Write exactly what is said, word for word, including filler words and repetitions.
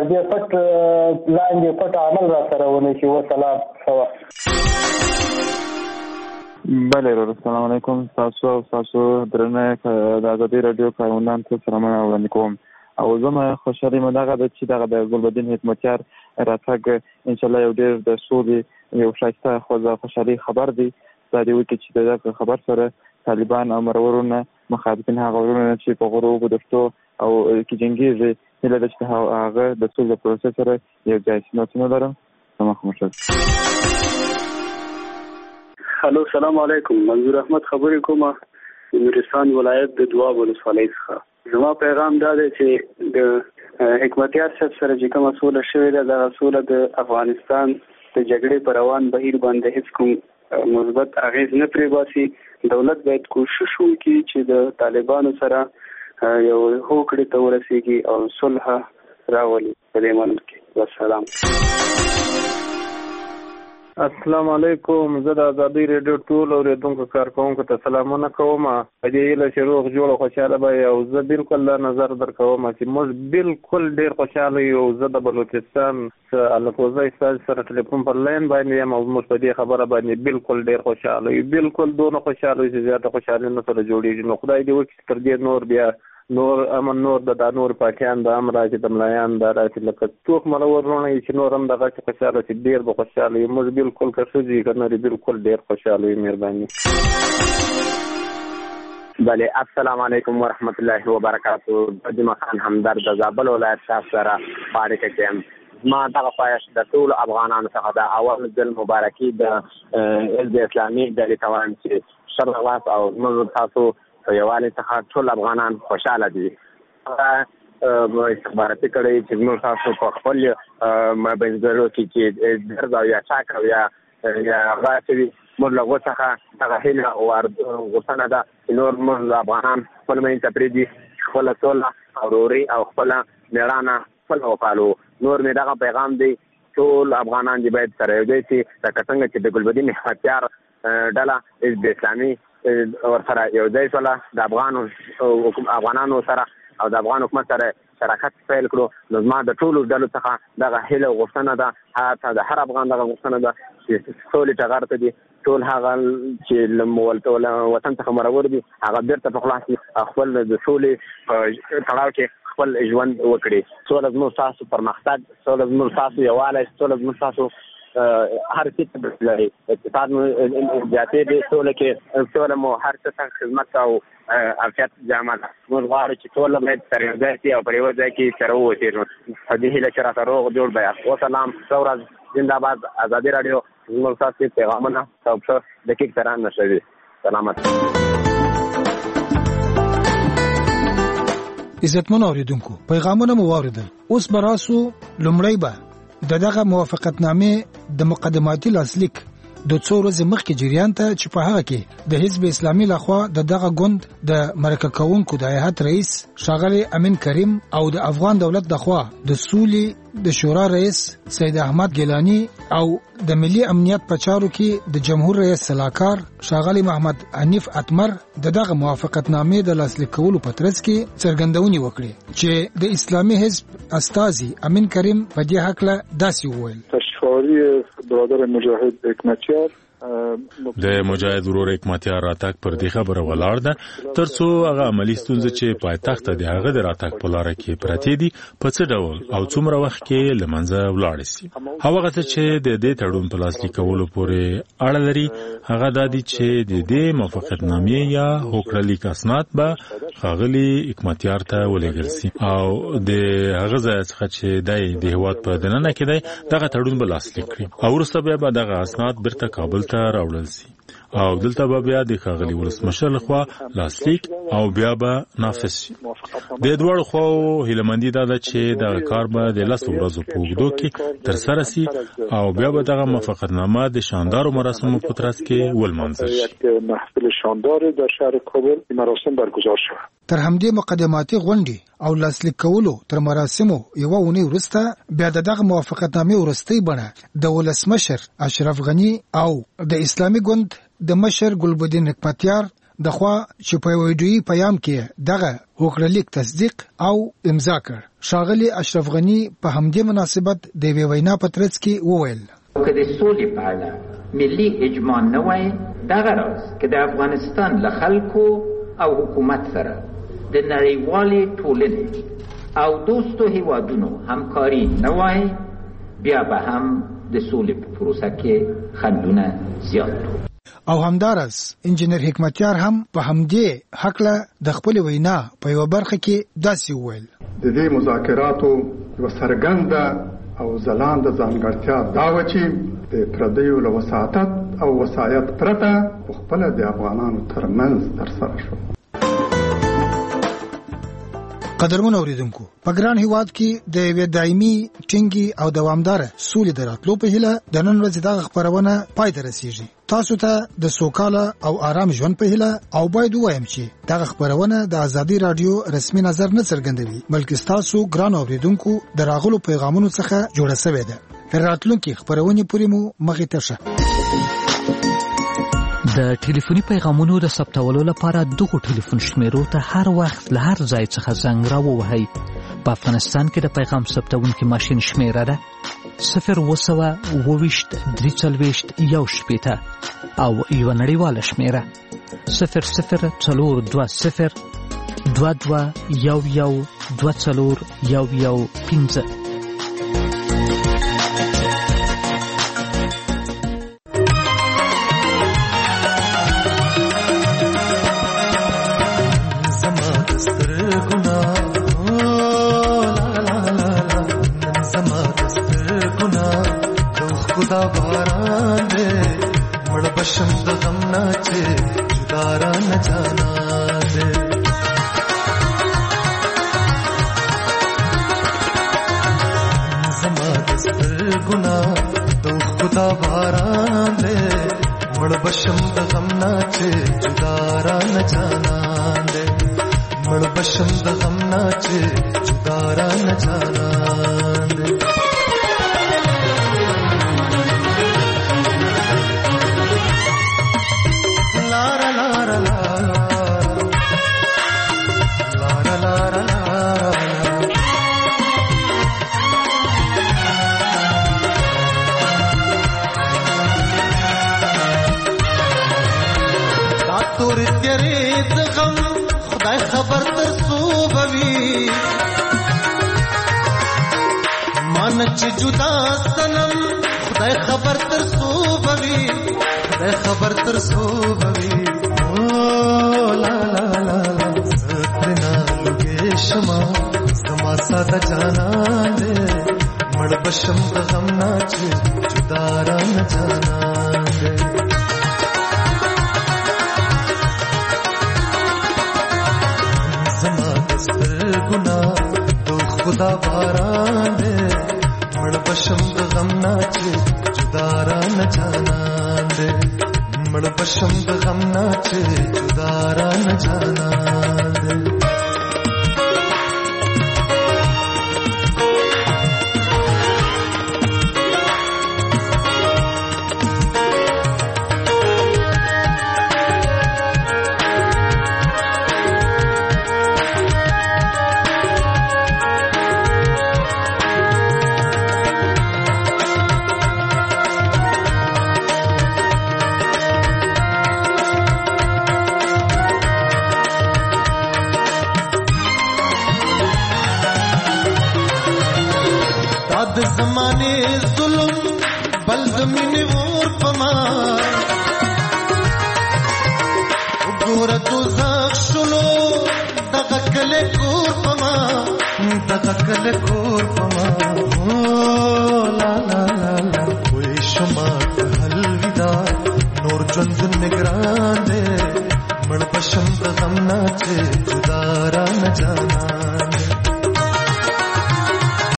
تر دې پټ لاندې پټ عمل را سره ونه شي. وسلام. بله ورور، السلام علیکم. تاسو او تاسو درنه د ازادي رادیو کارمندان ته سلامونه وړاندې کوم. او زما خوشحالي مې دغه ده چې دغه د ګلبدین حکمتیار راتګ انشاءالله یو ډېر د سولې یو ښایسته خو خوشحالي خبر دی. دا دی وکړي چې دغه خبر سره طالبان او مرورونه مخالفین هغه ورونه چې په غروب دښتو او کې جنګېږي هیله ده چې هغه د سولې پروسس سره یو ځای شي. نو څه نه لرم. سما خمشه. هلو، سلام علیکم. منظور احمد خبرې کومه د نورستان ولایت د دواب ولسوالۍ څخه. زما پیغام دا دی چې د حکمتیار صاحب سره چې کومه سوله شوې ده، دغه سوله د افغانستان د جګړې پر روان بهیر باندې هیڅ کوم مثبت اغیز نه پرې باسي. دولت باید کوشش وکړي چې د طالبانو سره یو هوکړې ته ورسیږي او صلح راولي په دې ملک کې. والسلام. السلام علیکم. زه د ازادي رادیو ټول اوریدونکو کارکوونکو ته سلامونه کوم. په دې هیله چې روغ جوړ او خوشاله به او زه بالکل دا نظر درکوم چې موږ بالکل ډېر خوشاله یو. زه د بلوچستان الکوزی استاد سره ټلیفون پر لاین باندې یم او موږ په دې خبره باندې بالکل ډېر خوشاله یو. بالکل دونه خوشاله یو چې زیاته خوشالي نه سره جوړېږي. نو خدای دې وکړي تر دې نور بیا نور امن نور د نور پاکیان د امر راځي د ملایان د راځي لکه څوک مرور نه چې نور هم دغه خوشاله چې ډیر به خوشاله یو. موږ بالکل کسوځي کنه بالکل ډیر خوشاله یو. مهرباني. بله، السلام علیکم ورحمت الله وبرکاتہ. د مخان همدرد د زابل ولایت تاسو سره فارق کېم. ما دغه پایش د ټول افغانانو څخه د اول ځل مبارکي د حزب اسلامي د لیکوان چې شرع واس او موږ تاسو په یووالي څخه ټول افغانان خوشاله دي. استخباراتي کړی چې موږ تاسو په خپل مبینځګرو کې چې درد او یا چاک او یا یا غاسوي موږ له غوڅ څخه دغه هیله او غوښتنه ده چې نور موږ افغانان خپل منځ ته پرېږدي، خپله سوله او وروري او خپله مېړانه خپل وپالو. نور مې دغه پیغام دی ټول افغانان دې باید سره یو ځای شي. لکه څنګه چې د ګلبدین حکمتیار ډله حزب اسلامي ورسره یو ځای شوله د افغانو افغانانو سره او د افغان حکومت سره شراکت پیل کړو. نو زما د ټولو ډلو څخه دغه هیله او غوښتنه ده، حتی د هر افغان دغه غوښتنه ده چې سولې ټغر ته دي ټول هغه چې له وطن څخه مرور دي هغه بیرته په خلاص دي خپل د سولې په تړاو کې خپل ژوند وکړي. سوله زموږ ستاسو پرمختګ، سوله زموږ ستاسو یووالی، سوله زموږ ستاسو هر څه لري. اقتصاد مو زیاتې دي، سوله کې سوله مو هر څه څنګه خدمت او عافیت جامه ده. موږ غواړو چې ټول باید سره یو ځای شي او پر یو ځای کې سره ووسېږو. په دې هیله چې راته روغ جوړ بیاست. وسلام. ښه ورځ. زنده‌باد. ازادي راډیو زموږ ستاسو پیغامونه او ښه دقیق سره نشوي. سلامت. عزتمن اوریدونکو، پیغامونه مو واوریدل. اوس به راسو لومړی به د دغه موافقتنامې د مقدماتي لاسلیک د څو ورځې مخکې جریان ته چې په هغه کې د حزب اسلامي لخوا د دغه ګوند د مرکه کوونکو د هیئت رئیس ښاغلی امین کریم او د افغان دولت لخوا د سولې د شورا رئیس سید احمد ګیلانی او د ملي امنیت په چارو کې د جمهور رئیس صلاحکار ښاغلی محمد حنیف اتمر د دغه موافقتنامې د لاسلیک کولو په ترڅ کې څرګندونې وکړې چې د اسلامي حزب استازي امین کریم په دې هکله داسې وویل: تشفاری برادر مجاهد حکمتیار د مجاهد ورور حکمتیار راتګ پر دې خبره ولاړ ده ترڅو هغه عملی ستونزې چې پایتخت د هغه د راتګ په لار کې پراته دي په څه ډول او څومره وخت کې لمنځه ولاړ شي. هغه څه چې د دې تړون په لاسلیک کولو پورې اړه لري هغه د دې چې د دې موافقتنامې یا هوکړلیک اسناد به ښاغلي حکمتیار ته ولېږل شي او د هغه ځای څخه چې د د هیواد په دننه کې دی دغه تړون به لاسلیک کړي او وروسته بیا به دغه اسناد بیرته کابل راوړل شي او دلته به بیا د ښاغلي ولسمشر لخوا لاسلیک او بیا به نافذ شي. د دواړو خواو هیلهمندي دا ده چې دغه کار به د لسو ورځو په اوږدو کې ترسره شي او بیا به دغه موافقتنامه د شاندارو مراسمو په ترڅ کې ولمانځل شي. محفل شاندار در شهر کابل مراسم برگزار شد. تر همدې مقدماتي غونډې او لاسلیک کولو تر مراسمو یوه اونۍ وروسته بیا د دغه موافقتنامې وروستۍ بڼه د ولسمشر اشرف غني او د اسلامي ګوند د مشر ګلبدین حکمتیار د خوا چې په ویډیوي پیغام کې دغه وکړلیک تصدیق او امضا کړ. ښاغلي اشرف غنی په همدې مناسبت د یوې وینا په ترڅ کې وویل که د سولې په اړه ملي اجماع نه وای، دغه راز که د افغانستان له خلکو او حکومت سره د نړیوالې ټولنې او دوستو هیوادونو همکاري نه وای، بیا به هم د سولې په پروسه کې خنډونه زیات دي. او همدارس انجینر حکمتیار هم په همدې حقله د خپل وینا په یو برخه کې داسې وویل د دې مذاکراتو یو څرګنده او ځلانده ځانګړتیا دا و چې د پردیو له وساطت او وسایت پرته خپله د افغانانو ترمنځ ترسره شو. قدرمن اوریدونکو، په ګران هیواد کې د یوې دایمي ټینګي او دوامداره سولې د راتلو په هیله د نن ورځې دغه خپرونه پای ته رسیږي. تاسو ته د سوکاله او آرام ژوند په هیله او باید ووایم چې دغه خپرونه د ازادي رادیو رسمي نظر نه څرګندوي، بلکې تاسو ګران اوریدونکو د راغلو پیغامونو څخه جوړه شوې ده. تر راتلونکي خپرونې پورې مو مخې ته شه. د ټلیفوني پیغامونو د ثبتولو لپاره دغه ټلیفون شمیرو ته هر وخت له هر ځای څخه زنګ راووهئ. په افغانستان کې د پیغام ثبتونکي ماشین شمیره ده صفر اووه سوه اووه ویشت درې څلوېښت یو شپېته او یوه نړیواله شمیره صفر صفر څلور دوه صفر دوه دوه یو یو دوه څلور یو یو پنځه. مړ پشم د غم نه چې جدا را نه جانان